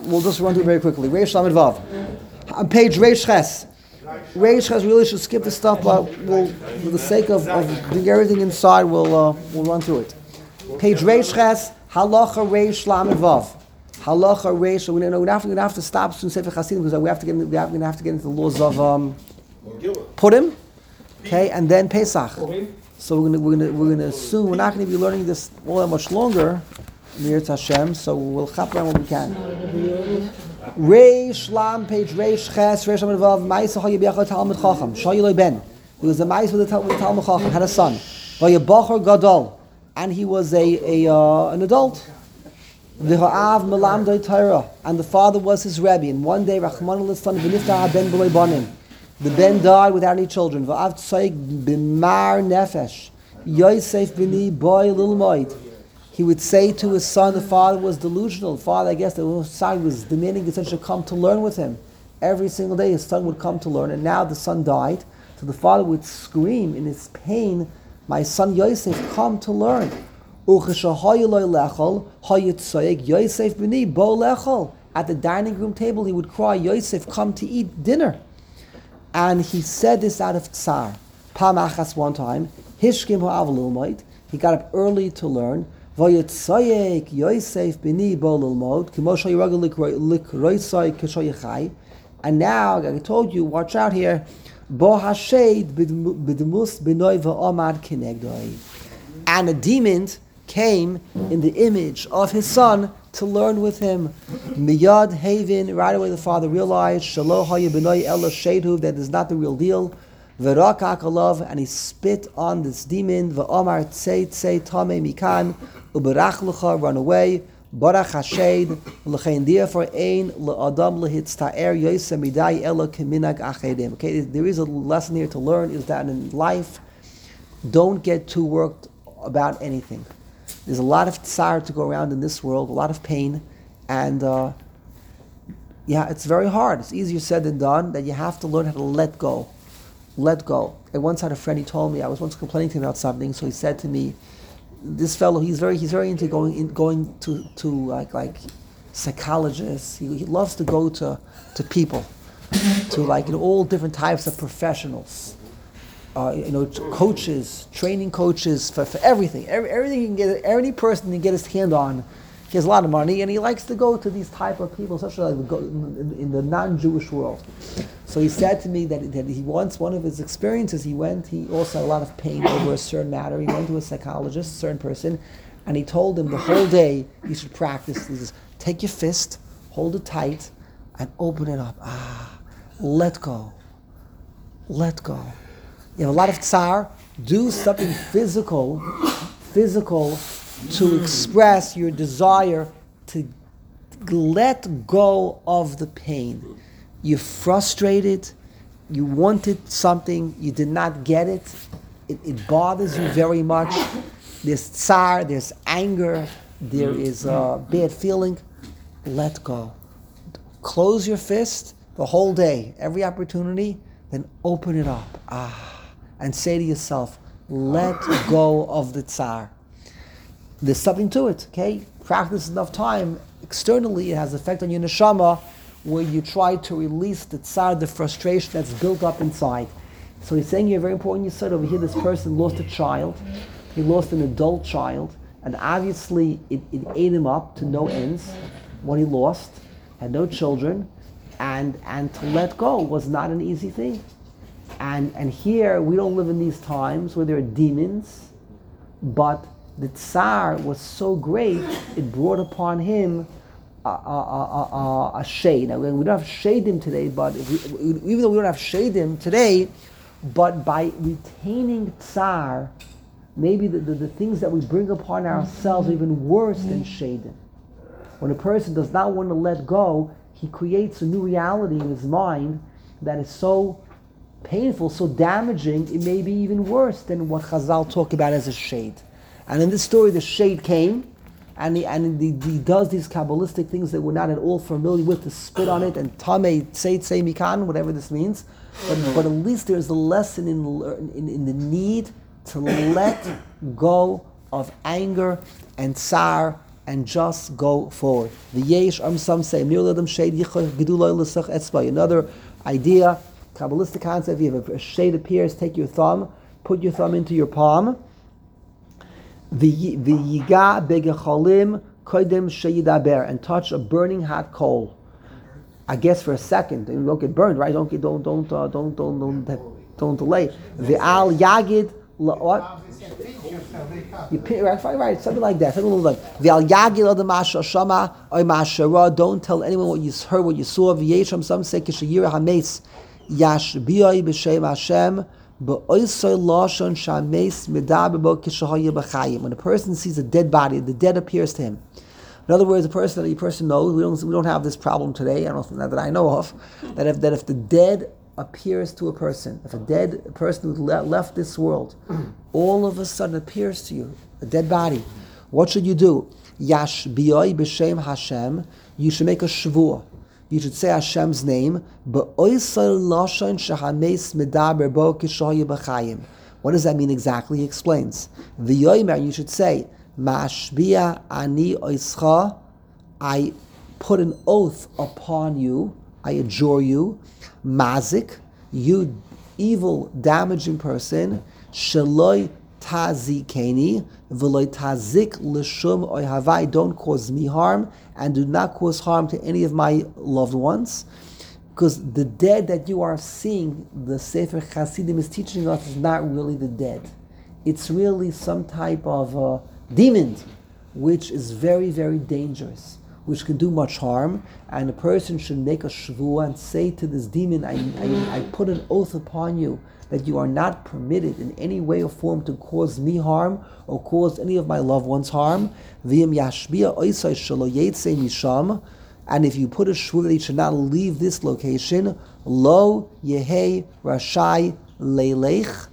we'll just run through it very quickly. Reish Lamed Vav. On page Reish Ches. Reish Ches, we really should skip this stuff, but we'll, for the sake of doing everything inside, we'll run through it. Page Reish Ches, Halacha Reish Lamed Vav. Halacha Reish. We're going to have to stop soon Sefer Chassidim because we're going to have to get into the laws of Purim, okay, and then Pesach. So we're gonna assume we're not going to be learning this all that much longer. Mir Hashem, so we'll chop around what we can. Reish Lam, page Reish Ches, Reish Lamed Vav. Ma'aseh Hayabiachar Talmid Chacham. Shayloi Ben. He was a ma'aseh with the Talmid Chacham. Had a son. Vayabachar Gadol, and he was an adult. V'ha'av Melamdei Torah, and the father was his rebbe. And one day, Rachmana litzlan v'niftah ben b'loi banim. The ben died without any children. V'av tzaig b'mar nefesh. Yosef b'ni boy lilmoid. He would say to his son, the father was delusional. Father, I guess the son was demanding his son should come to learn with him. Every single day his son would come to learn, and now the son died. So the father would scream in his pain, my son Yosef, come to learn. At the dining room table he would cry, Yosef, come to eat dinner. And he said this out of tsar. Pamachas one time, Hishkim ha'av, he got up early to learn. Vayetzoyek Yosef b'ni bo lilmod k'mo shayiragel likroisai k'shoyachai. And now, like I told you, watch out here. Bo hashed b'demus b'noi v'omad kinegdoi. And a demon came in the image of his son to learn with him. Miyad Havin, right away the father realized Shaloh haya b'noi ela shedhu, that is not the real deal. V'rakak alav, and he spit on this demon. V'omar tzei tzei tamei mikan uberach lecha, run away. Barach hashed l'chein, therefore ein le'adam lehitzta'er yosem midai ela keminag achedim. Okay, there is a lesson here to learn, is that in life, don't get too worked about anything. There's a lot of tsar to go around in this world, a lot of pain, and it's very hard. It's easier said than done, that you have to learn how to let go. Let go. I once had a friend, he told me, I was once complaining to him about something, so he said to me, this fellow, he's very into going to like psychologists. He loves to go to people, to all different types of professionals. Coaches, training coaches for everything. Everything he can get, any person he can get his hand on. He has a lot of money, and he likes to go to these type of people, especially in the non-Jewish world. So he said to me that he once, one of his experiences, he also had a lot of pain over a certain matter. He went to a psychologist, a certain person, and he told him the whole day you should practice. He says, take your fist, hold it tight, and open it up. Let go. Let go. You have a lot of tsar. Do something physical to express your desire to let go of the pain. You're frustrated, you wanted something, you did not get it, it bothers you very much. There's tsar, there's anger, there is a bad feeling. Let go. Close your fist the whole day, every opportunity, then open it up. And say to yourself, let go of the tsar. There's something to it, okay? Practice enough time. Externally, it has effect on your neshama, where you try to release the tsar, the frustration that's built up inside. So he's saying here, very important, you said over here, this person lost a child. He lost an adult child, and obviously it ate him up to no ends. What he lost, had no children, and to let go was not an easy thing. And here, we don't live in these times where there are demons, but the tsar was so great, it brought upon him a shade. Now, we don't have shadim today, but even though we don't have shadim today, but by retaining tsar, maybe the things that we bring upon ourselves are even worse than shadim. When a person does not want to let go, he creates a new reality in his mind that is so painful, so damaging, it may be even worse than what Chazal talk about as a shade. And in this story, the shade came, and he does these Kabbalistic things that we're not at all familiar with, to spit on it, and Tamei Tzei Mikan, whatever this means. But at least there's a lesson in the need to let go of anger and tsar and just go forward. Some say, another idea, Kabbalistic concept, if you have a shade appears, take your thumb, put your thumb into your palm. V'yiga begecholim kodim sheyidaber, and touch a burning hot coal. I guess for a second, you don't get burned, right? Don't delay. V'al yagid la'ot. Right, something like that. Something like V'al yagid l'adam masha shama oy mashara. Don't tell anyone what you heard, what you saw. V'yesham, some say kishayira hametz yashbiyoi b'shem Hashem. When a person sees a dead body, the dead appears to him. In other words, a person knows. We don't have this problem today. I don't know that I know of. That if the dead appears to a person, if a dead person who left this world, all of a sudden appears to you, a dead body, what should you do? Yashbiyoi b'shem Hashem. You should make a shvuah. You should say Hashem's name. What does that mean exactly? He explains. You should say, Mashbiya ani oischa, I put an oath upon you, I adjure you. Mazik, you evil, damaging person. Sheloi tazikeni, v'loi tazik l'shum oihavai, don't cause me harm, and do not cause harm to any of my loved ones. Because the dead that you are seeing, the Sefer Chassidim is teaching us, is not really the dead. It's really some type of demon, which is very, very dangerous, which can do much harm. And a person should make a shvuah and say to this demon, I put an oath upon you that you are not permitted in any way or form to cause me harm or cause any of my loved ones harm. V'im yashbiya oisai shelo yetze misham, and if you put a shvuah that he should not leave this location, lo yehei rashai leilech,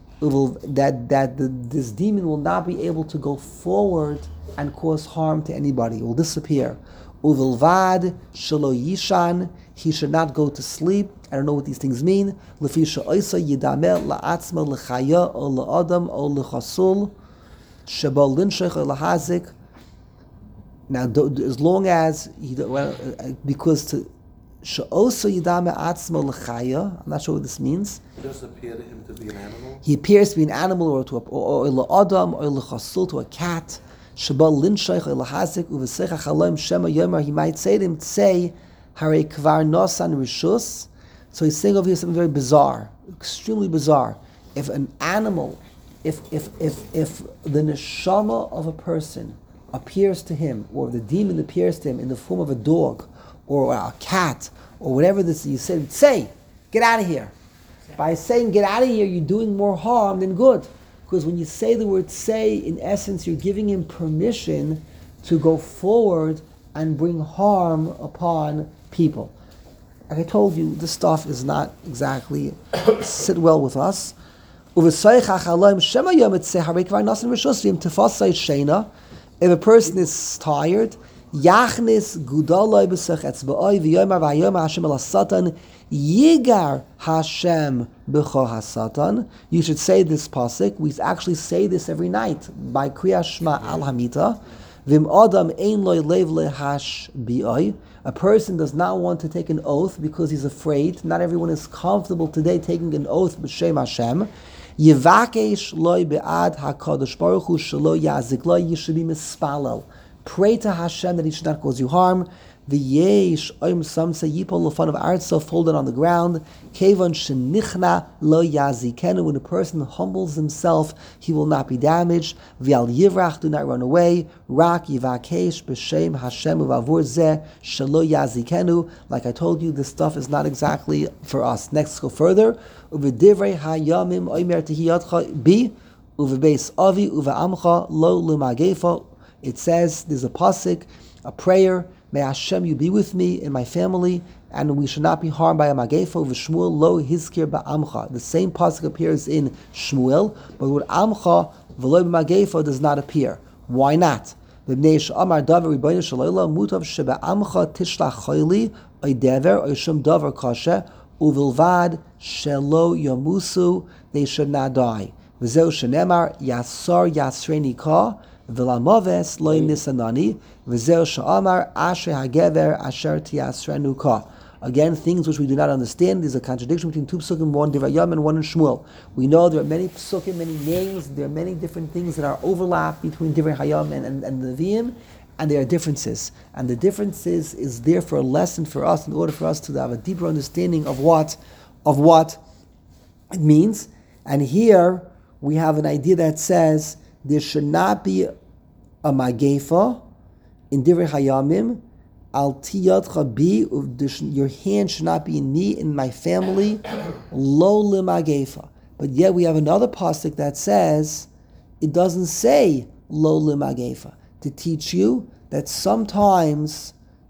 this demon will not be able to go forward and cause harm to anybody. It will disappear. Uvilvad shelo yishan, he should not go to sleep. I don't know what these things mean. Lefisha oisa yidameh la'atzma l'chaya o la'adam o l'chasul sheba linshech o l'hazik. Now, as long as because to she'osa yidameh atzma l'chaya, I'm not sure what this means. It doesn't appear to him to be an animal. He appears to be an animal, or to la'adam or l'chasul, to a cat. Sheba linshech o l'hazik uvesecha chalom shema yomer. He might say to him, Hare kvar nosan rishus. So he's saying over here something very bizarre, extremely bizarre. If an animal, if the neshama of a person appears to him, or the demon appears to him in the form of a dog, or a cat, or whatever this you say, get out of here. By saying get out of here, you're doing more harm than good. Because when you say the word say, in essence, you're giving him permission to go forward and bring harm upon people. Like I told you, this stuff is not exactly sit well with us. If a person is tired, Yigar Hashem b'cho hasatan. You should say this pasuk. We actually say this every night by Kriyas Shema al Hamita. Vim adam ein loy lev lehash bi'oy. A person does not want to take an oath because he's afraid. Not everyone is comfortable today taking an oath b'shem Hashem. Yivakesh loy be'ad hakadosh baruch hu shelo yazik loy. You should be mispalel. Pray to Hashem that He should not cause you harm. The yesh, some say yipol lefan of artsa, folded on the ground. Kevan shenichna lo yazikenu. When a person humbles himself, he will not be damaged. V'al yivrach, do not run away. Rak yivakesh b'shem Hashem uvavur zeh shelo yazikenu. Like I told you, this stuff is not exactly for us. Next, go further. Uvedivrei hayamim oimer tehiyatcha bi uvebeis avi uveamcha lo lumagefa. It says there's a pasuk, a prayer. May Hashem, you be with me in my family, and we should not be harmed by a magefa. V'shmuel lo hizkir ba'amcha. The same pasuk appears in Shmuel, but with amcha v'lo b'magefa does not appear. Why not? V'bnei she'amar davar ribono shel olam mutav shebe'amcha tishlach chayli oidever oishum davar kasha uvilvad shelo yamusu. They should not die. V'zeu shenemar yasar yasreni ka. V'lamaves loy nisanani v'zeh sha'amar asher hagever asher tiasrenu ka. Again, things which we do not understand. There's a contradiction between two psukim, one in Devarim and one in Shmuel. We know there are many psukim, many names, there are many different things that are overlap between Devarim Hayam and Nevi'im, and there are differences. And the differences is there for a lesson for us in order for us to have a deeper understanding of what it means. And here we have an idea that says there should not be a magefa in Divrei Hayamim. Al tiyadcha bi, your hand should not be in me, in my family. Lo limagefa. But yet we have another pasuk that says it doesn't say lo limagefa, to teach you that sometimes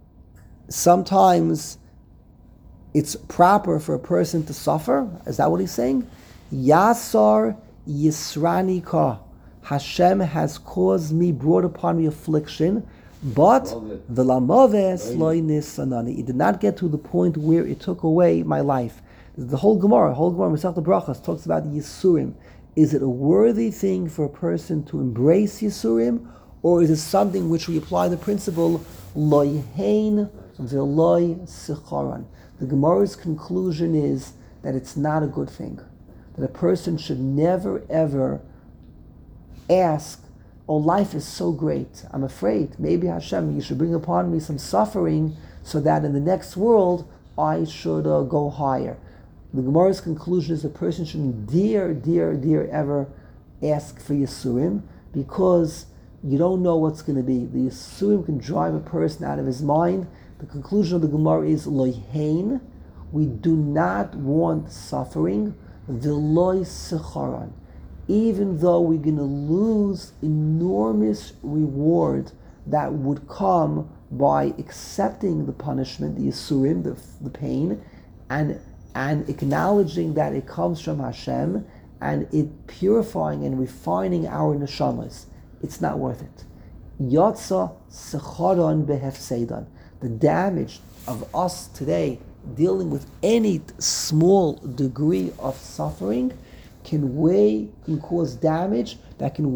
it's proper for a person to suffer. Is that what he's saying? Yasar yisrani ka. Hashem has caused me, brought upon me affliction, but v'lamaves loy nisanani. It did not get to the point where it took away my life. The whole Gemara, Masechta Brachos, talks about Yisurim. Is it a worthy thing for a person to embrace Yisurim, or is it something which we apply the principle loy hein v'loy sicharan? The Gemara's conclusion is that it's not a good thing. That a person should never ever ask, oh, life is so great, I'm afraid, maybe Hashem, you should bring upon me some suffering so that in the next world I should go higher. The Gemara's conclusion is a person shouldn't dare ever ask for Yisurim, because you don't know what's going to be. The Yisurim can drive a person out of his mind. The conclusion of the Gemara is loyhein. We do not want suffering. V'loy secharan. Even though we're going to lose enormous reward that would come by accepting the punishment, the Yisurim, the pain, and acknowledging that it comes from Hashem, and it purifying and refining our neshamas. It's not worth it. Yatsa secharon behefsedan. The damage of us today dealing with any small degree of suffering can cause damage that can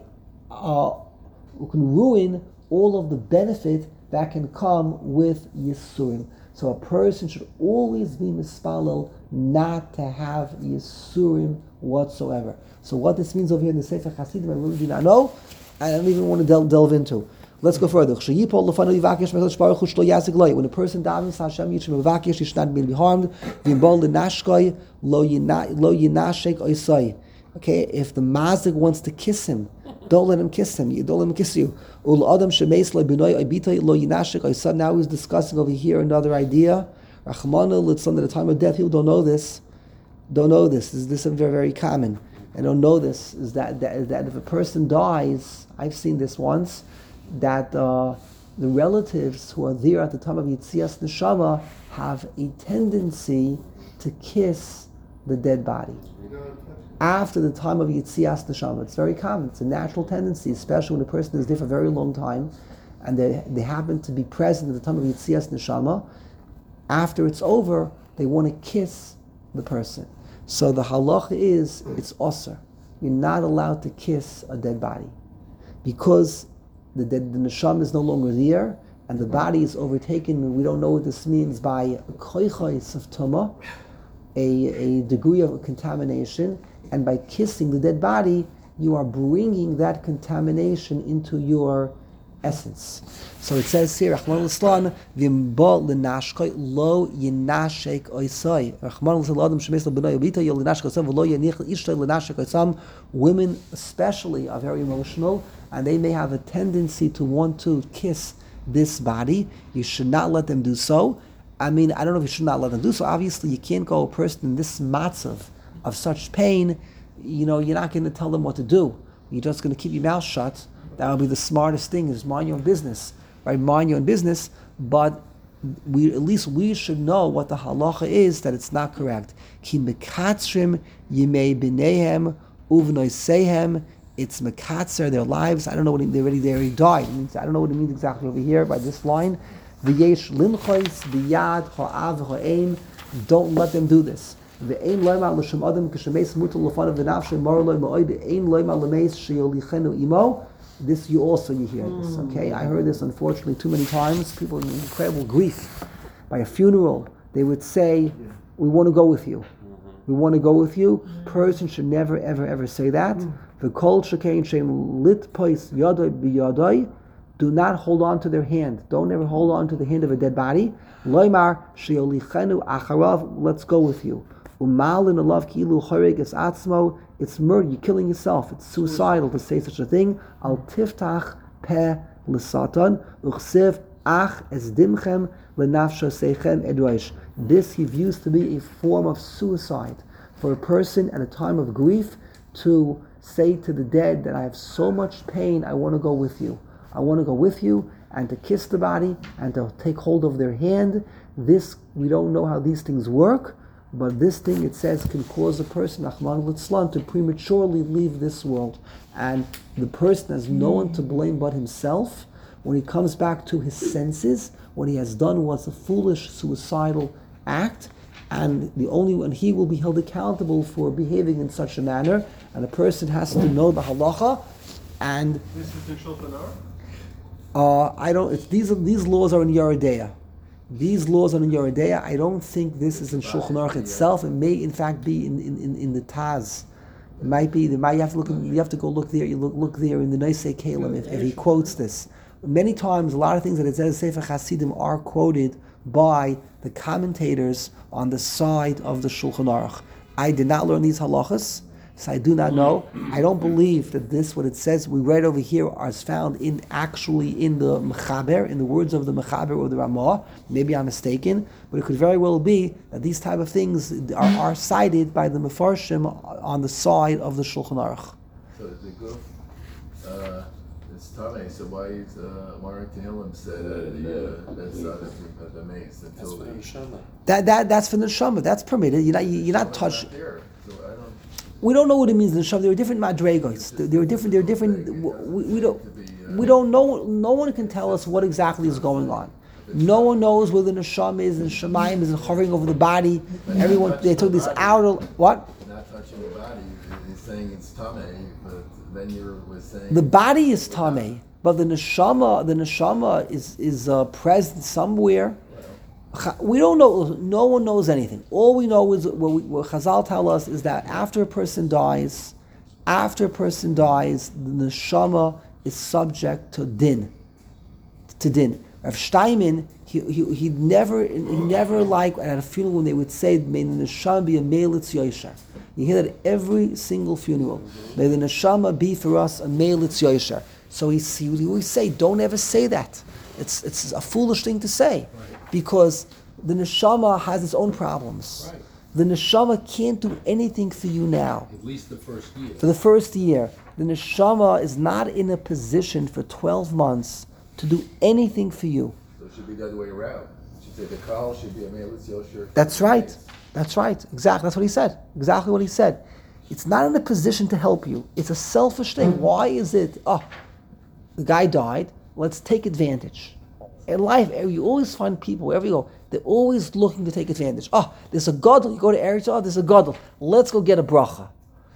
ruin all of the benefit that can come with Yisurim. So a person should always be mispalel not to have Yisurim whatsoever. So what this means over here in the Sefer Hasidim, I really do not know, and I don't even want to delve into. Let's go further. When a person davens Hashem Yishim Mevakesh, he should not be harmed. Okay, if the mazik wants to kiss him, don't let him kiss him. Don't let him kiss you. Now he's discussing over here another idea. Rachmana, at the time of death, people don't know this. This is very, very common. And don't know this is that if a person dies, I've seen this once, that the relatives who are there at the time of Yitzias Neshama have a tendency to kiss the dead body after the time of Yitzias Neshama. It's very common. It's a natural tendency, especially when a person is there for a very long time and they happen to be present at the time of Yitzias Neshama. After it's over, they want to kiss the person. So the halacha is, it's osir. You're not allowed to kiss a dead body because the neshama is no longer there, and the body is overtaken, and we don't know what this means, by a koichos of tumah, a degree of contamination, and by kissing the dead body, you are bringing that contamination into your essence. So it says here, Rachmana litzlan, v'imbo l'nashkoi lo yinashek oisai. Rachmana litzlan l'adam shemes l'bnei obita yo l'nashek oisam v'lo yanich l'ishtoi l'nashek oisam. Women especially are very emotional, and they may have a tendency to want to kiss this body. You should not let them do so. I mean, I don't know if you should not let them do so. Obviously, you can't go a person in this matzav of such pain. You're not going to tell them what to do. You're just going to keep your mouth shut. That would be the smartest thing, is mind your own business, right? Mind your own business, but at least we should know what the halacha is, that it's not correct. Ki mekatzrim yimei b'neihem uvnoisehem. It's mekatzer, their lives. I don't know what they already died. I don't know what it means exactly over here by this line. V'yesh limchois b'yad ha'av ha'eim. Don't let them do this. V'ein loyma l'shem adam k'shemeis mutal l'fanav v'nafshe mor loy ma'od ein loyma l'meis sheyolichenu imo. This you hear this, okay? I heard this unfortunately too many times. People in incredible grief. By a funeral, they would say, we want to go with you. We want to go with you. Person should never, ever, ever say that. V'kol shekain shein litpois yadai b'yadai. Do not hold on to their hand. Don't ever hold on to the hand of a dead body. Loimar she'olichenu acharav. Let's go with you. Umalin alav kilu chorig es atzmo. It's murder. You're killing yourself. It's suicidal to say such a thing. Al tiftach peh l'satan uchsev ach es dimchem lenafsha seichem edroish. This he views to be a form of suicide for a person at a time of grief to say to the dead that I have so much pain, I want to go with you. I want to go with you, and to kiss the body and to take hold of their hand. This, we don't know how these things work, but this thing, it says, can cause a person, Rahman Litzlan, to prematurely leave this world. And the person has no one to blame but himself. When he comes back to his senses, what he has done was a foolish, suicidal act, and the only one, he will be held accountable for behaving in such a manner, and a person has to know the halacha. And this is the Shulchan Aruch? I don't. These laws are in Yeridea. These laws are in Yeridea. I don't think this is in Shulchan Aruch itself. It may, in fact, be in the Taz. It might be. You have to look. You have to go look there. You look there in the Neisei Kalim if he quotes this. Many times, a lot of things that it says Sefer Hasidim are quoted by the commentators on the side of the Shulchan Aruch. I did not learn these halachas, so I do not know. I don't believe that this, what it says, we read over here, is found in the Mechaber, in the words of the Mechaber or the Ramah. Maybe I'm mistaken, but it could very well be that these type of things are cited by the Mefarshim on the side of the Shulchan Aruch. So the goof, it's Tame, so why aren't Tehillim said that's the mace until That's what Neshama. That's for the neshama. That's permitted. You're not touching. there, so I don't. We don't know what it means in neshama. There are different madregos. There are different. We don't know. No one can tell us what exactly is going on. No one knows where the neshama is, and Shemayim is hovering over the body. Everyone, they took this out. What? Not touching the body. He's saying it's Tame, but then you were saying The body is tamei, but the neshama is present somewhere. We don't know. No one knows anything. All we know is what Chazal tell us is that after a person dies, the neshama is subject to din. Rav Steinman, he never like at a funeral when they would say, "May the neshama be a meilitz yosher." You hear that every single funeral. May the neshama be for us a meilitz yosher. So he would always say, "Don't ever say that. It's a foolish thing to say." Because the neshama has its own problems. Right. The neshama can't do anything for you now. At least the first year. For the first year, the neshama is not in a position for 12 months to do anything for you. so it should be the other way around. It should say the call should be a Meilitz Yosher. That's right. That's right. Exactly. That's what he said. Exactly what he said. It's not in a position to help you. It's a selfish thing. Why is it? Oh, the guy died. Let's take advantage. In life, you always find people, wherever you go, they're always looking to take advantage. Oh, there's a gadol. You go to Eretz, oh, there's a gadol. Let's go get a bracha.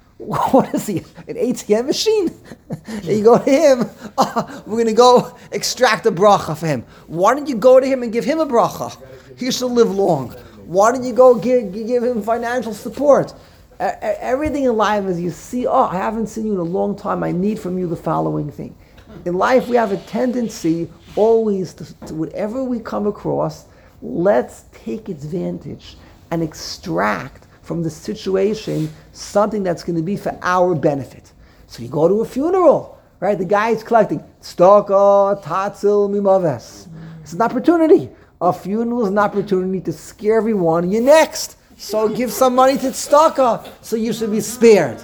What is he? An ATM machine? And you go to him, oh, we're going to go extract a bracha for him. Why don't you go to him and give him a bracha? He should live long. Why don't you go give him financial support? Everything in life is you see, oh, I haven't seen you in a long time. I need from you the following thing. In life, we have a tendency always to whatever we come across, let's take advantage and extract from the situation something that's going to be for our benefit. So you go to a funeral, right? The guy is collecting staka, tatzil, mimaves. It's an opportunity. A funeral is an opportunity to scare everyone. You're next. So give some money to staka, so you should be spared.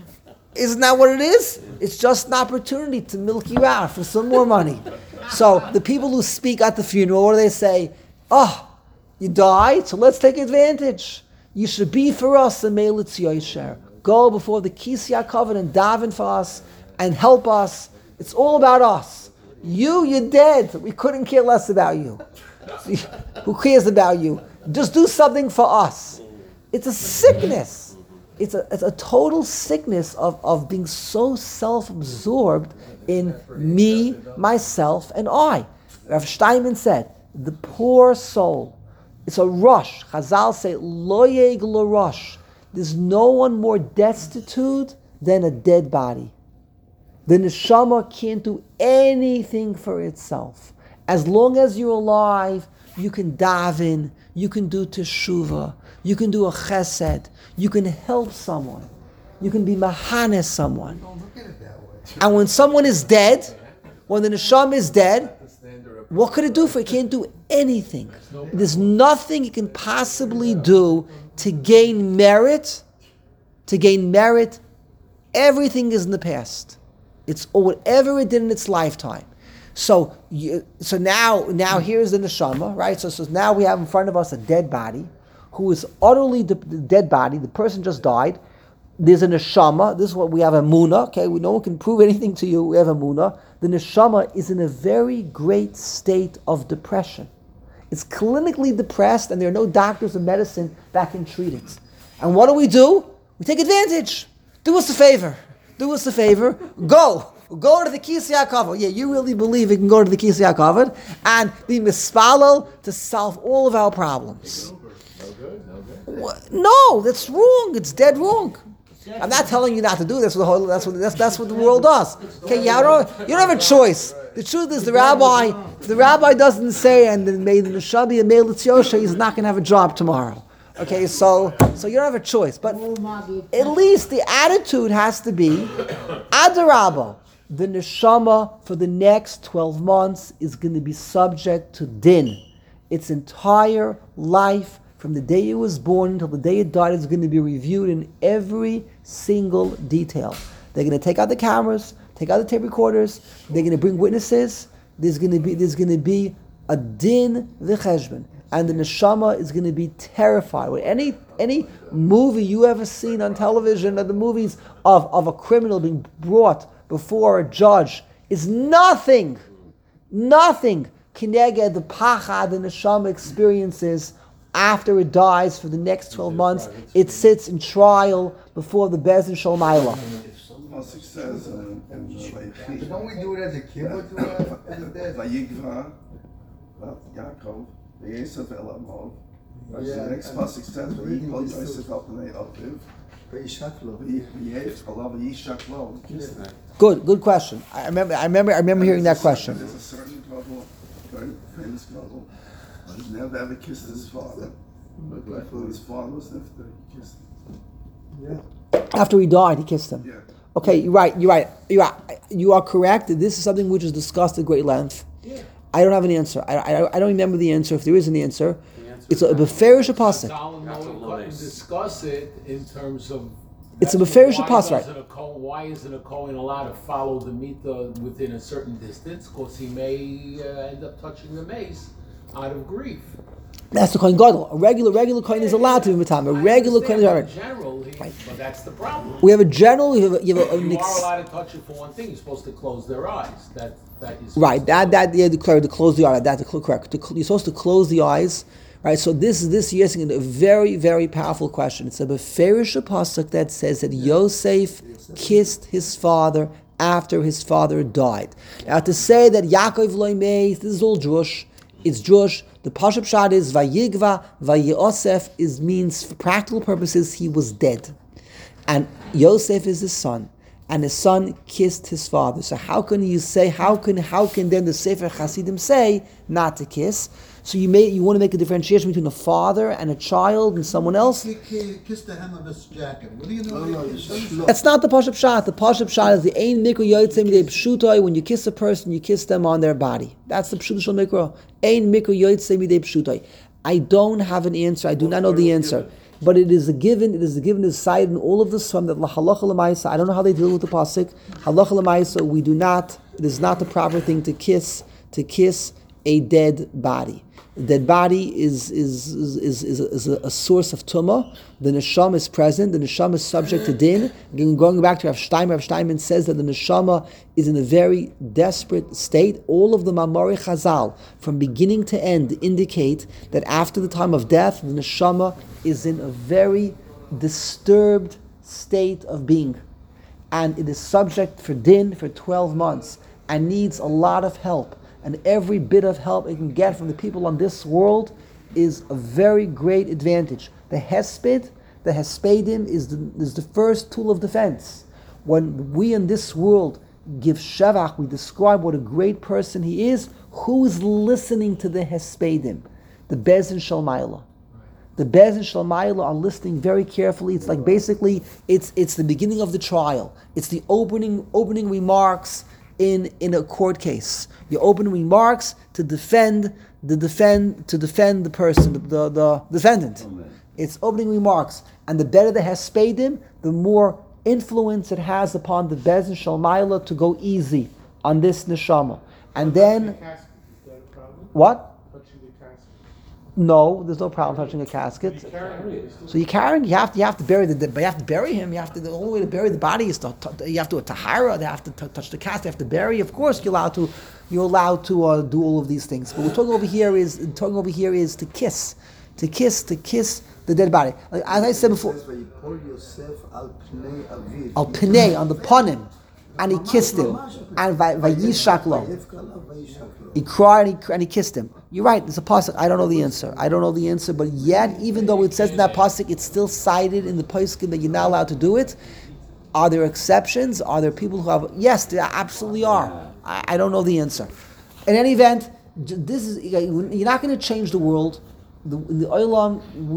Isn't that what it is? It's just an opportunity to milk you out for some more money. So the people who speak at the funeral, what do they say? Oh, you died, so let's take advantage. You should be for us a meilitz yosher. Go before the Kisya covenant, daven for us, and help us. It's all about us. You're dead. We couldn't care less about you. Who cares about you? Just do something for us. It's a sickness. it's a total sickness of being so self-absorbed in me, myself, and I. Rav Steinman said, the poor soul, it's a rush. Chazal say, lo yeg lo rush. There's no one more destitute than a dead body. The neshama can't do anything for itself. As long as you're alive, you can daven, you can do teshuvah, you can do a chesed, you can help someone, you can be mahanes someone. And when someone is dead, when the neshama is dead, what could it do for it? It can't do anything. There's nothing it can possibly do to gain merit. To gain merit, everything is in the past. It's whatever it did in its lifetime. So now here's the neshama, right? So now we have in front of us a dead body, who is utterly the dead body. The person just died. There's a neshama. This is what we have, a muna. Okay, no one can prove anything to you. We have a muna. The neshama is in a very great state of depression. It's clinically depressed, and there are no doctors of medicine that can treat it. And what do? We take advantage. Do us a favor. Go to the Kisei HaKavod. Yeah, you really believe it can go to the Kisei HaKavod and be mispalel to solve all of our problems. No, that's wrong. It's dead wrong. I'm not telling you not to do this. That's what the world does. Okay, you don't have a choice. The truth is, the rabbi doesn't say, and then may the Neshabi and may Litziyosha, he's not going to have a job tomorrow. Okay, so you don't have a choice. But at least the attitude has to be, Adarabah, the neshama for the next 12 months is going to be subject to din. Its entire life, from the day it was born until the day it died, is going to be reviewed in every single detail. They're going to take out the cameras, take out the tape recorders. They're going to bring witnesses. There's going to be a din v'cheshbon, and the neshama is going to be terrified. With any movie you ever seen on television, or the movies of a criminal being brought before a judge, is nothing kineged the pachad the neshama experiences after it dies for the next 12 months. It sits in trial before the Beis Din Shel Maalah. Says, but don't we do it as a kid? Vayikra, Yaakov, Yosef Elamov. The next pasuk says, Vayikol Yosef al Pnei Aviv, Good question. I remember hearing that question. There's a certain couple, very famous couple, who's never ever kissed his father. But his father was after he kissed him. Yeah. After he died, he kissed him. Yeah. Okay, you're right. You are correct. This is something which is discussed at great length. Yeah. I don't have an answer. I don't remember the answer. If there is an answer, it's a beferish pasuk. Couldn't discuss it in terms of. It's a beferish pasuk, right? Why isn't a Kohen allowed to follow the mita within a certain distance? Because he may end up touching the mace out of grief. That's the Kohen Gadol. A regular Kohen is allowed to be mitam. A regular Kohen is alright. Right. But that's the problem. We have a general. You are allowed to touch it for one thing. You're supposed to close their eyes. That is right. To close the eyes. That's correct. You're supposed to close the eyes. Right. So this you're asking a very, very powerful question. It's a beferish pasuk that says that Yosef kissed his father after his father died. Now to say that Yaakov lo meis, this is all Jewish. It's Jewish. The Pashup Shad is Vayigva, Vayosef means for practical purposes he was dead. And Yosef is his son. And his son kissed his father. So how can then the Sefer Hasidim say not to kiss? So you want to make a differentiation between a father and a child and someone else? He kissed the hem of his jacket. What do you know? That's not the Pashup Shad. The Pashup Shad is the Ein Mikro Yotzei Midei Pshutai. When you kiss a person, you kiss them on their body. That's the Pshut Shel Mikro. Ein Mikro Yotzei Midei Pshutai. I don't have an answer. I do not know the answer. But it is a given. It is a given. Is cited in all of this from that halacha l'maisa. I don't know how they deal with the pasuk. Halacha l'maisa. We do not. It is not the proper thing to kiss a dead body. The dead body is a source of tumah. The neshama is present. The neshama is subject to din. Again, going back to Rav Steinman says that the neshama is in a very desperate state. All of the Mamori Chazal, from beginning to end, indicate that after the time of death, the neshama is in a very disturbed state of being. And it is subject for din for 12 months and needs a lot of help. And every bit of help it can get from the people on this world is a very great advantage. The Hespedim is the first tool of defense. When we in this world give Shevach, we describe what a great person he is, who is listening to the Hespedim? The Bezin Shalmayla. The Bezin Shalmayla are listening very carefully. It's like basically, it's the beginning of the trial. It's the opening remarks in a court case. Your opening remarks to defend the person, the defendant. It's opening remarks. And the better the Hespedim, the more influence it has upon the Bezin Shalmayla to go easy on this neshama. And then, what? No, there's no problem touching a casket. So you have to bury but you have to bury him. The only way to bury the body is you have to tahara. They have to touch the casket. You have to bury. Of course, you're allowed to do all of these things. But we're talking over here is to kiss the dead body. Like, as I said before, al pnei, on the panim, and he kissed him, and vayishak lo. He cried and he kissed him. You're right, there's a pasuk. I don't know the answer, but yet, even though it says in that pasuk, it's still cited in the pasuk that you're not allowed to do it. Are there exceptions? Are there people who have? Yes, there absolutely are. I don't know the answer. In any event, you're not going to change the world. In the Olam,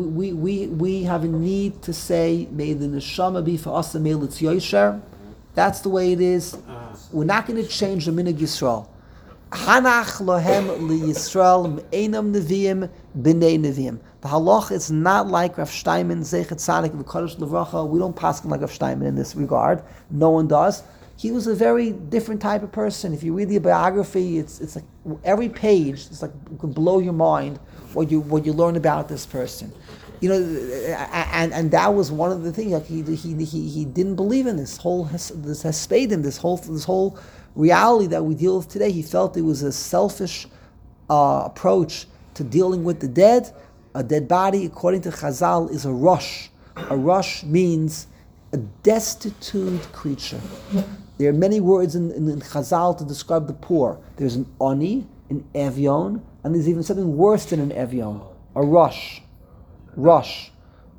we have a need to say, may the neshama be for us, and may it's yosher. That's the way it is. We're not going to change the minhag Yisrael. Hanach lohem li Yisrael einam neviim b'nei neviim. The halach is not like Rav Steinman, Zeichet Tzadik, V'Kadosh Levracha. We don't pass like Rav Steinman in this regard. No one does. He was a very different type of person. If you read the biography, it's like every page, it's like it could blow your mind what you learn about this person. You know, and that was one of the things. Like he didn't believe in this Hespedim, this whole reality that we deal with today. He felt it was a selfish approach to dealing with the dead. A dead body, according to Chazal, is a rush. A rush means a destitute creature. There are many words in Chazal to describe the poor. There's an oni, an evion, and there's even something worse than an evion, a rush. Rush.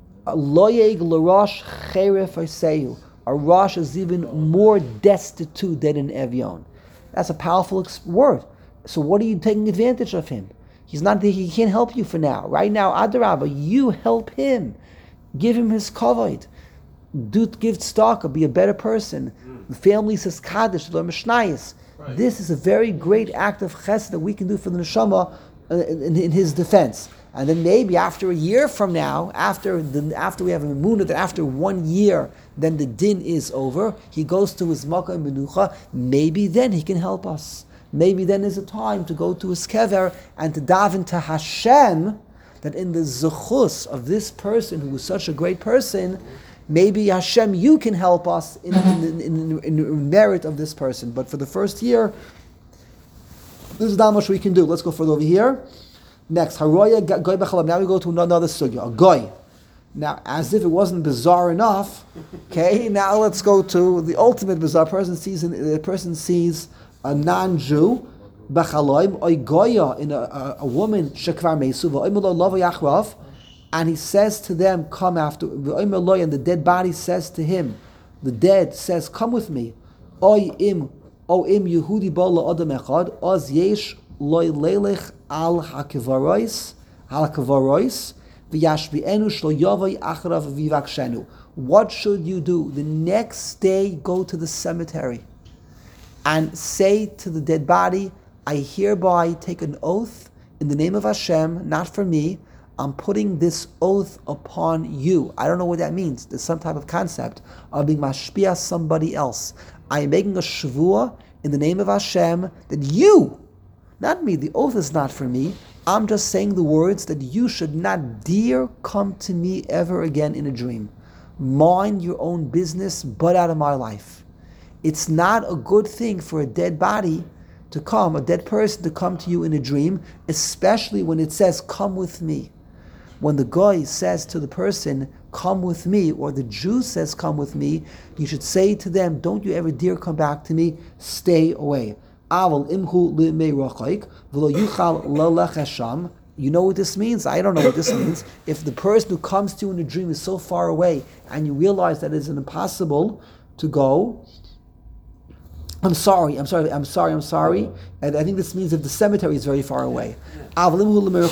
Loyeg l'rosh cheref oseyu. A rush is even more destitute than an evion. That's a powerful word. So what are you taking advantage of him? He can't help you for now. Right now, Adarabah, you help him. Give him his kavod. Give tzedakah, be a better person. The family says Kaddish, learn Mishnayos. Right. This is a very great act of chesed that we can do for the neshama in his defense. And then maybe after a year from now, after we have a emunah, that after 1 year, then the din is over. He goes to his makkah and menucha. Maybe then he can help us. Maybe then is a time to go to his kever and to daven to Hashem that in the zechus of this person who is such a great person, maybe Hashem, you can help us in the merit of this person. But for the first year, this is not much we can do. Let's go further over here. Next, Haroya Goy B'Chalav. Now we go to another sugya, a Goy. Now, as if it wasn't bizarre enough, okay, now let's go to the ultimate bizarre. The person sees a non-Jew, B'Chalav, or Goya, in a woman, Shekvar Mesu, V'Oimelo Lavo Yachrav, and he says to them, come after, and the dead body says to him, the dead says, come with me. Oy im Yehudi Bo Adam Echad, Oz Yesh Loy Lelech Al HaKevarois, V'yashbi'enu Shlo Yovai Achrav Vivakshenu. What should you do? The next day, go to the cemetery and say to the dead body, I hereby take an oath in the name of Hashem, not for me. I'm putting this oath upon you. I don't know what that means. There's some type of concept of being mashpia somebody else. I am making a shvuah in the name of Hashem that you, not me, the oath is not for me. I'm just saying the words that you should not dare come to me ever again in a dream. Mind your own business, but out of my life. It's not a good thing for a dead body to come, a dead person to come to you in a dream, especially when it says, come with me. when the guy says to the person, come with me, or the Jew says, come with me, you should say to them, don't you ever dare come back to me, stay away. You know what this means? I don't know what this means. If the person who comes to you in a dream is so far away and you realize that it's impossible to go, I'm sorry. And I think this means if the cemetery is very far away. You don't know where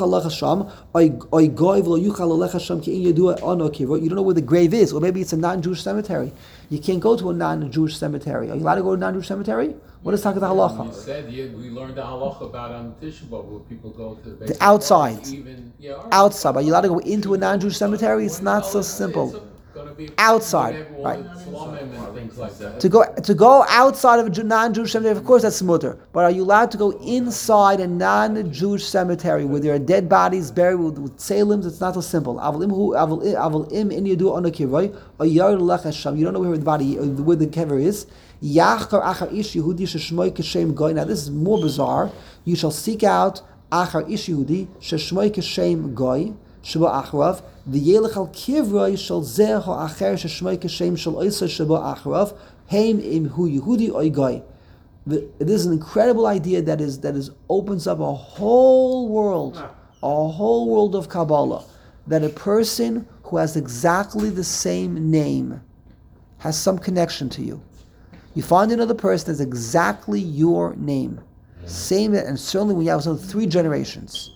the grave is, or maybe it's a non-Jewish cemetery. You can't go to a non-Jewish cemetery. Are you allowed to go to a non-Jewish cemetery? What is talking about halacha? You said we learned the halacha about on Tisha B'Av, where people go to the outside. Outside. Outside. Are you allowed to go into a non-Jewish cemetery? It's not so simple. Outside, right? To go outside of a non-Jewish cemetery, of course that's mutter. But are you allowed to go inside a non-Jewish cemetery where there are dead bodies buried with salims? It's not so simple. You don't know where the body, where the kever is. Now this is more bizarre. You shall seek out achar ish Yehudi sheshmoi kashem goy sheba acharav v'yelech al kivroi shel zeh ha'acher sheshmoi kashem shel oisa sheba acharav heim im hu Yehudi oy goy. This is an incredible idea that opens up a whole world of Kabbalah, that a person who has exactly the same name has some connection to you. You find another person that's exactly your name. Same, and certainly when you have three generations.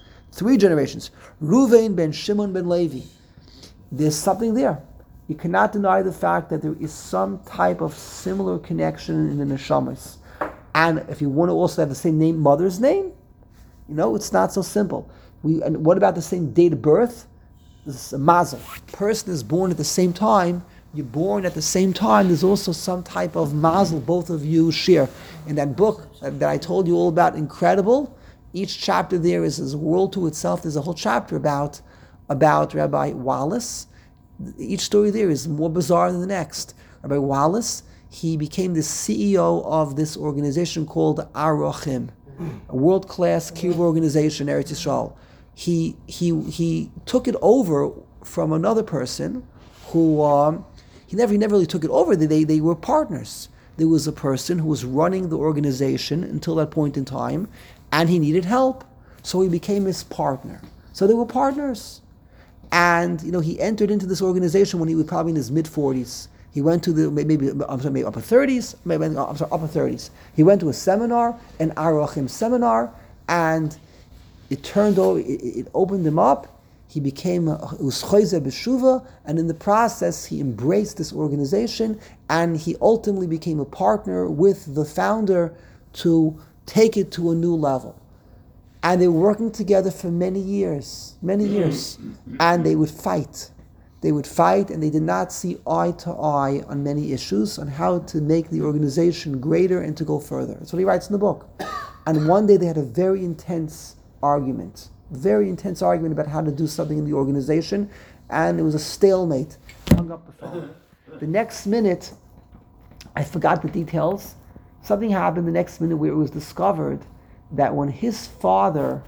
Ruvain ben Shimon ben Levi. There's something there. You cannot deny the fact that there is some type of similar connection in the neshamas. And if you want to also have the same name, mother's name, it's not so simple. And what about the same date of birth? This is a mazel. Person is born at the same time. You're born at the same time. There's also some type of mazel both of you share. In that book that I told you all about, Incredible, each chapter there is a world to itself. There's a whole chapter about Rabbi Wallace. Each story there is more bizarre than the next. Rabbi Wallace, he became the CEO of this organization called Arochim, a world-class kibbutz organization, Eretz Yisrael. He took it over from another person who he never really took it over. They were partners. There was a person who was running the organization until that point in time, and he needed help, so he became his partner. So they were partners, and he entered into this organization when he was probably in his mid-40s. He went to maybe upper 30s, upper 30s. He went to a seminar, an Arochim seminar, and it opened him up. He became Uschayze B'Shuva, and in the process, he embraced this organization, and he ultimately became a partner with the founder to take it to a new level. And they were working together for many years, and they would fight. And they did not see eye to eye on many issues, on how to make the organization greater and to go further. That's what he writes in the book. And one day they had a very intense argument about how to do something in the organization, and it was a stalemate. Hung up the phone. The next minute, I forgot the details. Something happened the next minute where it was discovered that when his father,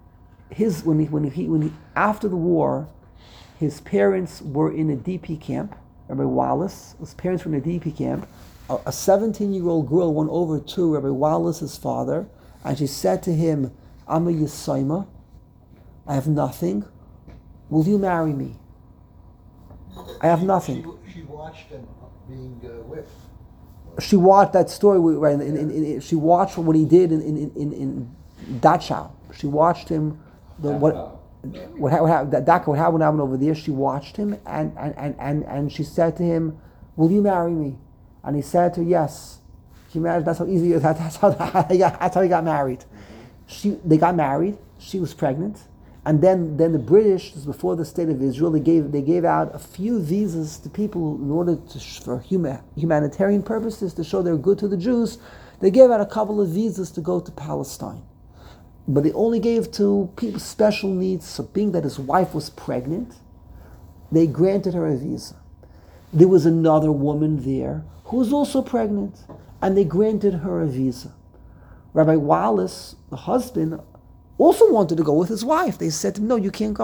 when after the war, his parents were in a DP camp. Rabbi Wallace, his parents were in a DP camp. A 17-year-old girl went over to Rabbi Wallace's father, and she said to him, "I'm a Yisayma. I have nothing. Will you marry me? I have nothing." She watched him being whipped. She watched that story. Right? She watched what he did in Dachau. She watched him. What happened over there? She watched him, and she said to him, "Will you marry me?" And he said to her, "Yes." She married. That's how easy. That's how he got married. They got married. She was pregnant. And then the British, this was before the state of Israel, they gave out a few visas to people in order for humanitarian purposes, to show they're good to the Jews. They gave out a couple of visas to go to Palestine, but they only gave to people with special needs. So, being that his wife was pregnant, they granted her a visa. There was another woman there who was also pregnant, and they granted her a visa. Rabbi Wallace, the husband, also wanted to go with his wife. They said to him, "No, you can't go.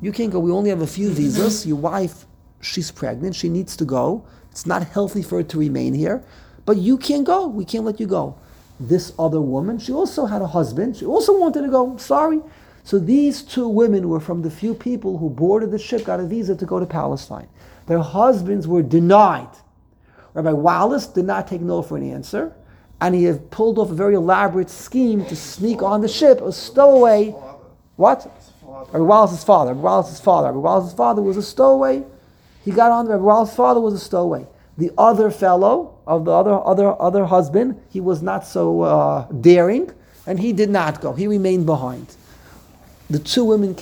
You can't go. We only have a few visas. Your wife, she's pregnant. She needs to go. It's not healthy for her to remain here. But you can't go. We can't let you go. This other woman, she also had a husband. She also wanted to go. Sorry. So these two women were from the few people who boarded the ship, got a visa to go to Palestine. Their husbands were denied. Rabbi Wallace did not take no for an answer, and he had pulled off a very elaborate scheme to sneak on the ship, a stowaway. What? Rabbi Wallace's father. Rabbi Wallace's father. Rabbi Wallace's father was a stowaway. He got on. Rabbi Wallace's father was a stowaway. The other fellow of the other husband, he was not so daring, and he did not go. He remained behind. The two women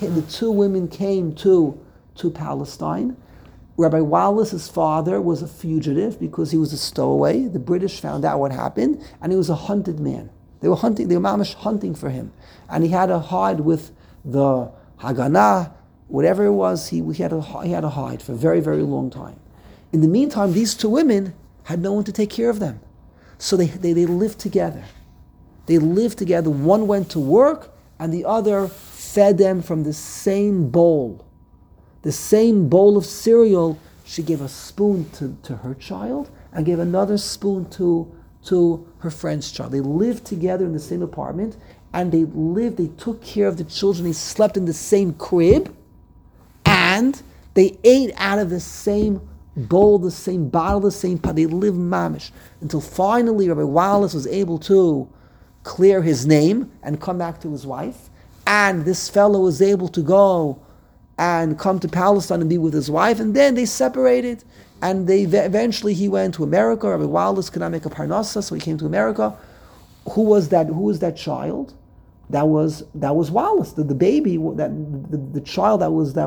came to Palestine. Rabbi Wallace's father was a fugitive because he was a stowaway. The British found out what happened, and he was a hunted man. They were mamish hunting for him, and he had to hide with the Haganah, whatever it was. He had to hide for a very, very long time. In the meantime, these two women had no one to take care of them, so they lived together. They lived together. One went to work, and the other fed them from the same bowl. The same bowl of cereal. She gave a spoon to her child and gave another spoon to her friend's child. They lived together in the same apartment, and they took care of the children. They slept in the same crib, and they ate out of the same bowl, the same bottle, the same pot. They lived mamish until finally Rabbi Wallace was able to clear his name and come back to his wife. And this fellow was able to go and come to Palestine and be with his wife, and then they separated. And eventually he went to America. Rabbi Wallace could not make a parnasa, so he came to America. Who was that child? That was Wallace, the baby, the child that was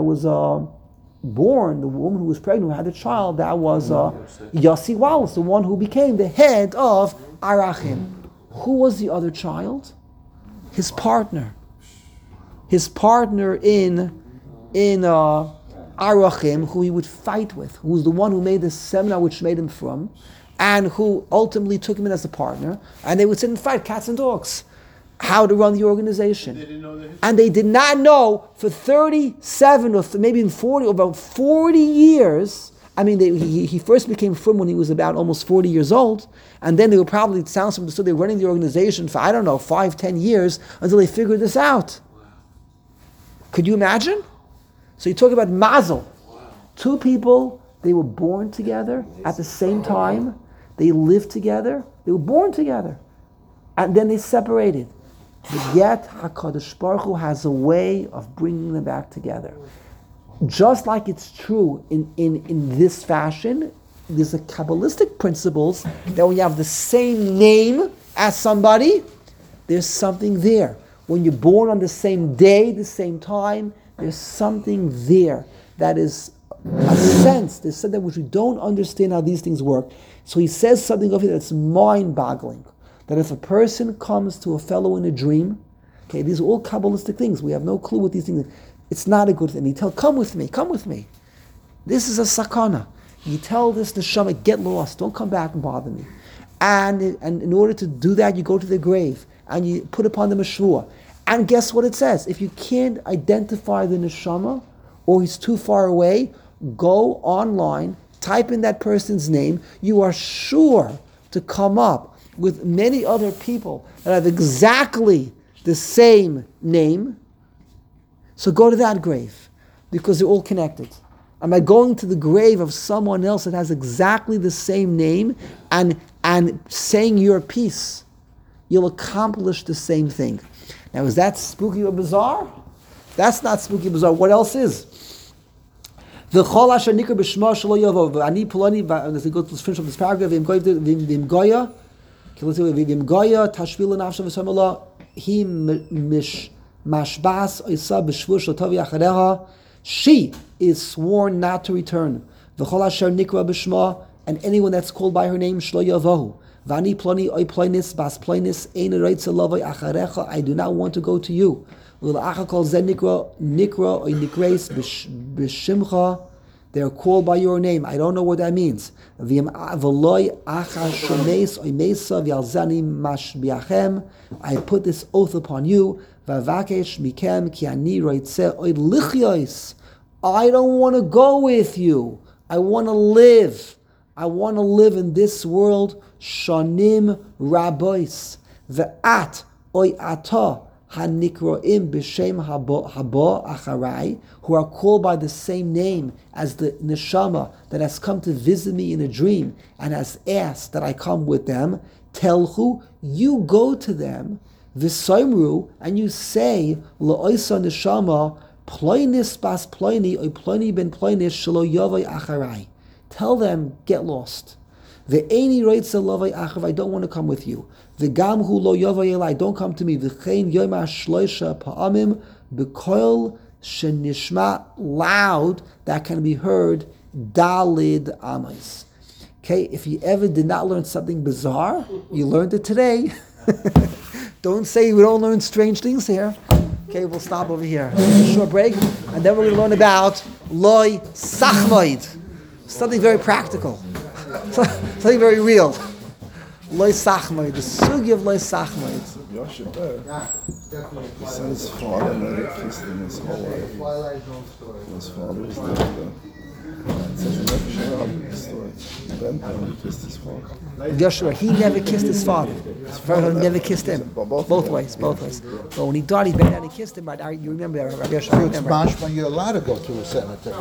born. The woman who was pregnant, who had the child, that was Yossi Wallace, the one who became the head of Arachim. Who was the other child? His partner. His partner in Arachim, who he would fight with, who was the one who made the seminar which made him from, and who ultimately took him in as a partner, and they would sit and fight cats and dogs, how to run the organization. And they did not know for 37 or maybe in 40, about 40 years. I mean, he first became frum when he was about almost 40 years old, and then they were probably, it sounds from the story, they were running the organization for, 5-10 years until they figured this out. Could you imagine? So you talk about mazel. Two people, they were born together at the same time. They lived together. They were born together. And then they separated. But yet, HaKadosh Baruch Hu has a way of bringing them back together. Just like it's true in this fashion, there's a Kabbalistic principles that when you have the same name as somebody, there's something there. When you're born on the same day, the same time, there's something there that is a sense. There's something which we don't understand how these things work. So he says something over here that's mind-boggling. That if a person comes to a fellow in a dream, okay, these are all Kabbalistic things. We have no clue what these things are. It's not a good thing. He tells, come with me. This is a sakana. You tell this neshama, get lost. Don't come back and bother me. And in order to do that, you go to the grave and you put upon them a shvua. And guess what it says? If you can't identify the neshama or he's too far away, go online, type in that person's name. You are sure to come up with many other people that have exactly the same name. So go to that grave because they're all connected. And by going to the grave of someone else that has exactly the same name and saying your piece, you'll accomplish the same thing. Now, is that spooky or bizarre? That's not spooky or bizarre. What else is? The chol asher nikra b'shma shelo yavo. Ani polani. Let's go to finish up this paragraph. V'im goya. V'im goya tashvila nafsha v'samala. He mashbas oisa b'shvur shlotavi achareha. She is sworn not to return. V'chol asher nikra b'shma, and anyone that's called by her name shelo yavo. Vani ploni oy plonis bas plonis ein reitze lavoi acharecha. I do not want to go to you. V'la'acha kol zeh nikra oy nikreis b'shimcha. They are called by your name. I don't know what that means. V'loi acha shomeis oy mesa v'yalzani mashbiachem. I put this oath upon you. V'avakesh mikem ki ani reitze oy lichyois I don't want to go with you. I want to live. I want to live in this world. Shanim rabois. Ve'at oy ata hanikroim b'shem haba acharai, who are called by the same name as the neshama that has come to visit me in a dream and has asked that I come with them. Telchu, you go to them. V'soimru, and you say la'oisa neshama ploinis bas ploini oy ploini ben ploinis shelo yavai acharai. Tell them, get lost. Ve'eni reitza lavai achav, I don't want to come with you. Ve'gam hu lo yavai elai, don't come to me. Ve'chein yoma shloisha pa'amim b'koil shenishma, loud, that can be heard, dalid amais. Okay, if you ever did not learn something bizarre, you learned it today. Don't say we don't learn strange things here. Okay, we'll stop over here. A short break, and then we're going to learn about loy sachmoid. Something very practical. Something very real. Loy sachmoid, the sugi of loy sachmoid. Yoshe Ber, he said his father never kissed him his whole life. Twilight Zone story. His father was there. It says he never showed up the story. Ben never kissed his father. Joshua, he never kissed his father. His father never kissed him. Both ways. But when he died, he bent down and kissed him. But you remember that, Rabbi Joshua? It's mashma, you're allowed to go to a cemetery.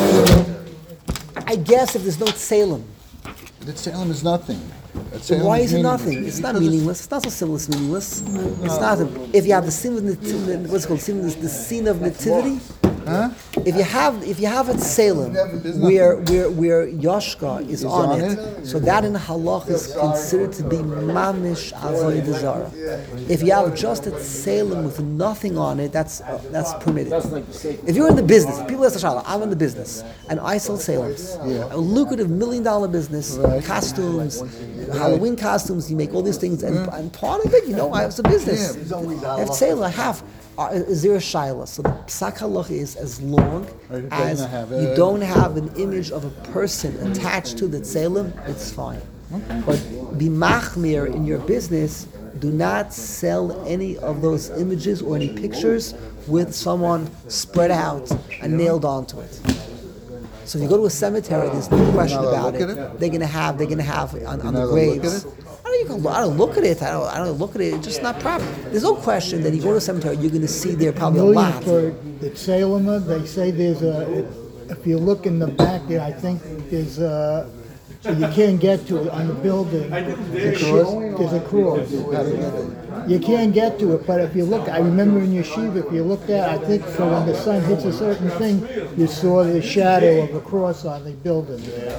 I guess if there's no tselem. The Salem is nothing. Why is it nothing? It's not meaningless. It's not so simple as meaningless. It's not. If you have the sin of what's it called? The scene of nativity. Huh? If you have a Salem where Yoshka is on it, so that in halach is considered to be mamish avodah zara. If you have just a Salem with nothing on it, that's permitted. If you're in the business, people ask Shala, I'm in the business, and I sell Salems, a lucrative $1 million business, costumes, Halloween costumes. You make all these things, and part of it, I have some business. I have Salem. I have. Is there a shaila? So the psak halacha is as long as you don't have an image of a person attached to the tzelem, it's fine. But be machmir in your business, do not sell any of those images or any pictures with someone spread out and nailed onto it. So if you go to a cemetery, there's no question about it. They're gonna have on the graves. I don't look at it. I don't look at it. It's just not proper. There's no question that you go to a cemetery, you're going to see there probably a lot. For the Salem, they say there's if you look in the back there, I think there's you can't get to it on the building. There's a cross. You can't get to it, but if you look, I remember in yeshiva, if you looked at, I think so when the sun hits a certain thing, you saw the shadow of a cross on the building there.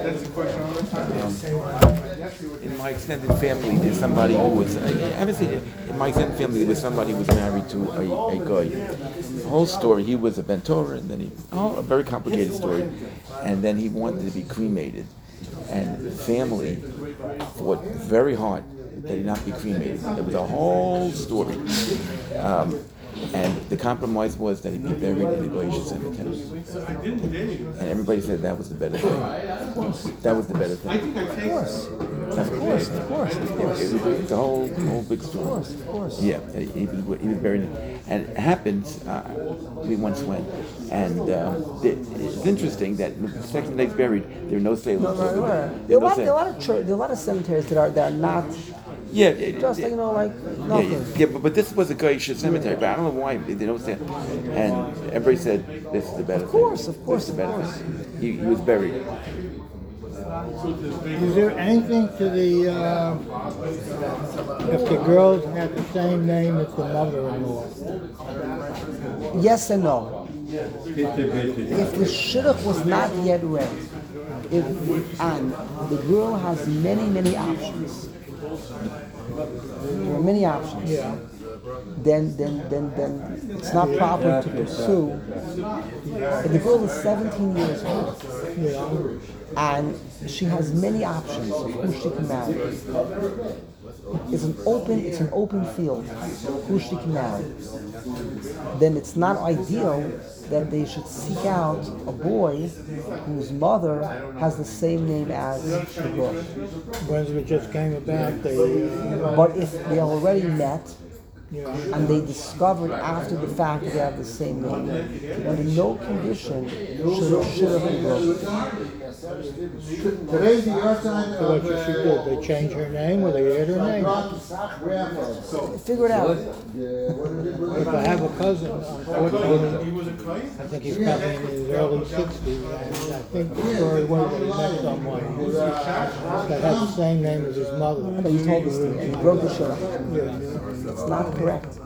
In my extended family, there's somebody who was, in my extended family, there was somebody who was married to a guy. The whole story, he was a Ben Torah, and then a very complicated story, and then he wanted to be cremated. And the family fought very hard that he not be cremated. It was a whole story. And the compromise was that he be buried in the Goyish cemetery. And everybody said that was the better thing. That was the better thing. Of course. It was the whole big story. Of course. Yeah, he was buried in. And it happens, we once went, and it's interesting that the second day he's buried, there are no sailors. There are a lot of cemeteries that are not. Yeah, just like nothing. Yeah, but this was a Goyish cemetery, but I don't know why they don't say. And everybody said this is the better thing. Of course, the better thing. He was buried. Is there anything to the if the girls have the same name as the mother-in-law? Yes and no. If the shidduch was not yet read, and the girl has many options. There are many options. Yeah. Then it's not proper to pursue. If the girl is 17 years old, and she has many options of who she can marry. It's an open field, who she can marry. Then it's not ideal that they should seek out a boy whose mother has the same name as the girl. When it just came about, But if they already met, and they discovered after the fact that they have the same name, under no condition should have been broken. Today's your time. So what should she do? They change her name or they add her name? Figure it out. If I have a cousin, unfortunately, I think he's probably in his early 60s, and I think the story was that he met someone that had the same name as his mother. But you told us, and you broke the shidduch. It's not correct.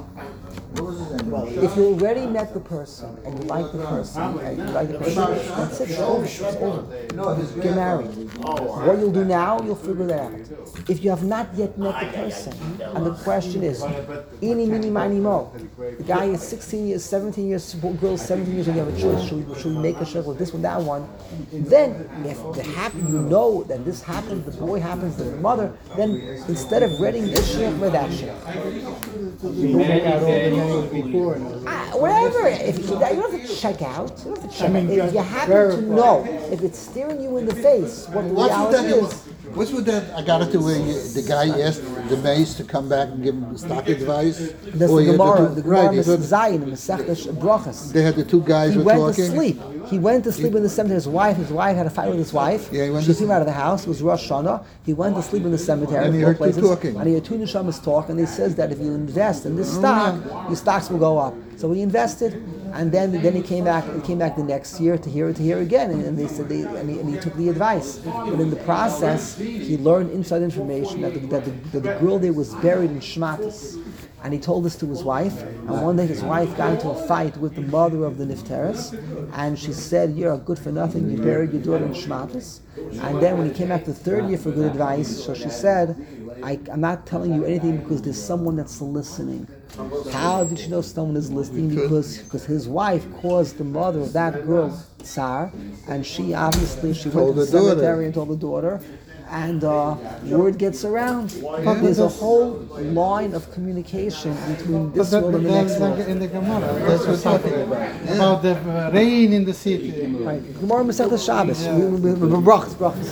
If you already met the person and you like the person, that's it. It's over. It's over. Get married. What you'll do now, you'll figure that out. If you have not yet met the person, and the question is, eeny, meeny, miny, mo. The guy is 16 years, 17 years, girl 17 years, and you have a choice. Should we make a shidduch with this one, that one? Then, if you know that this happens, the boy happens to the mother, then instead of reading this shidduch, read that shidduch. You check out all the names before. Whatever. If you don't have to check out. You don't have to check out. If you happen to know, if it's staring you in the face, what the reality is. What's with that? I got it to where the guy asked the mace to come back and give him stock advice. That's Or the you had Gemara. two- The Gemara right, Mr. Zayin in Masechtas Brachas. They had the two guys He were went talking. to sleep. He went to sleep in the cemetery. His wife had a fight with his wife. Yeah, he went she to threw him out of the house. It was Rosh Hashanah. He went to sleep in the cemetery. And he both heard two places, talking. And he heard two neshamas talk, and he says that if you invest in this stock, your stocks will go up. So he invested, and then he came back. He came back the next year to hear again, and they said and he took the advice. But in the process, he learned inside information that the girl there was buried in Shmatis. And he told this to his wife, and one day his wife got into a fight with the mother of the Nifteris, and she said, "You're a good for nothing, you buried your daughter in Shmatis." And then when he came back the third year for good advice, so she said, I'm not telling you anything because there's someone that's listening. How did she know someone is listening? Because his wife caused the mother of that girl tsar, and she went to the cemetery and told the daughter, and word gets around. There's a whole line of communication between this world and the next world. In the Gemara, that's what's talking about the rain in the city. Right. Gemara Masechtas Shabbos. Brachas.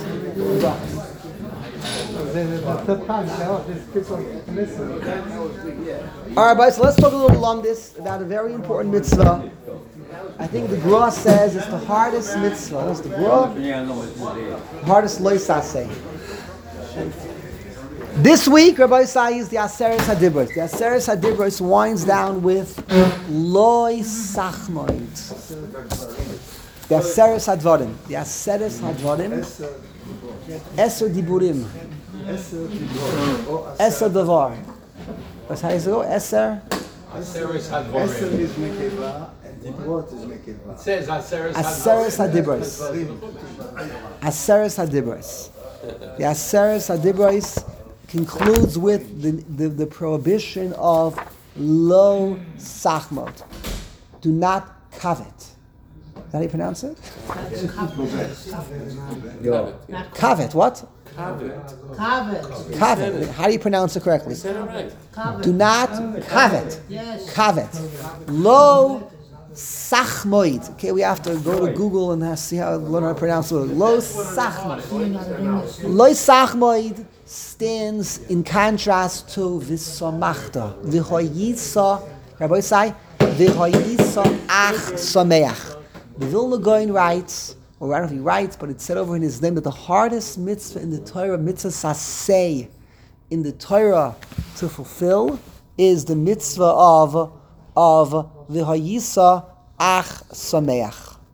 All right, guys. So let's talk a little along this about a very important mitzvah. I think the Gra says it's the hardest mitzvah. What's the Gra? Hardest loisase. This week, Rabbi Isai is the Aseret HaDibros. The Aseret HaDibros winds down with Loi Sachmoid. The Aseret HaDvarim. The Aseret HaDvarim. Eser Diburim. Eser Davar. What's how you say it? Eser? Aseres HaDvarim. is Mekeva and Dibrot is Mekeva. It says Aseres Aseret HaDibros. Aseret HaDibros. The Aseret HaDibros concludes with the prohibition of lo sachmod. Do not covet. Is that how you pronounce it? Covet. What? Covet. How do you pronounce it correctly? Do not covet. Covet. Lo sachmoid. Okay, we have to go to Google and see how learn how to pronounce it. Lo sachmoid. Lo sachmoid stands in contrast to v'samachta. V'hoyisa. Rabbi say v'hoyisa ach sameach. The Vilna Gaon writes, or I don't know if he writes, but it's said over in his name that the hardest mitzvah in the Torah, mitzvah saseh, in the Torah to fulfill, is the mitzvah of v'hayisa ach sameach.